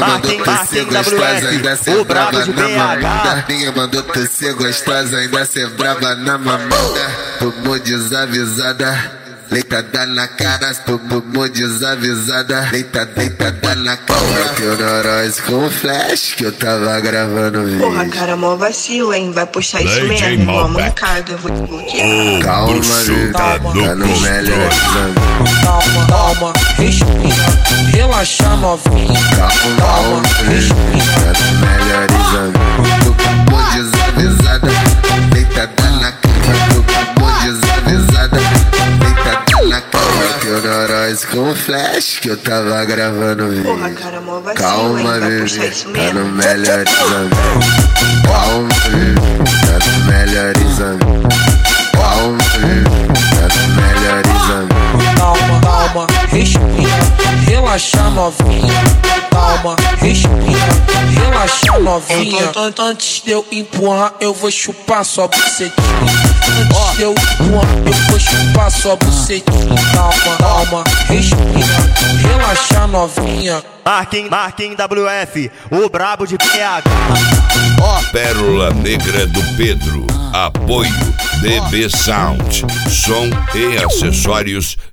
mandou tu ser gostosa, ainda ser brava na mamada. Ninguém mandou tu ser gostosa, ainda ser brava na mamada. Tomou desavisada, leitada na cara, tomou desavisada, leitada na cara. Teu neurose com flash que eu tava gravando vídeo. Porra, cara, mó vacilo, hein? Vai puxar isso mesmo, mó mancada, eu vou te bloquear. Calma, bebê, tá no melhor exame. Calma, respira, relaxa novinha. Calma, respira, tá no melhor exame. Tomou desavisada, leitada na cara, tomou desavisada, leitada na cara. Teu neurose com flash que eu tava gravando vídeo. Porra, cara, mó vacilo, Calma, hein? Vai bebê, puxar isso tá mesmo. no melhor exame. Calma, bebê, tá no melhor exame. Calma, bebê, tá no melhor exame. Calma, respira, relaxa novinha. Calma, respira, relaxa novinha. Antes de eu empurrar, eu vou chupar sua bucetinha. Antes de eu empurrar, eu vou chupar sua bucetinha. Calma, respira, relaxa novinha. Marquinhos WF, o brabo de PH. Pérola Negra do Pedro. Apoio DB Sound. Som e acessórios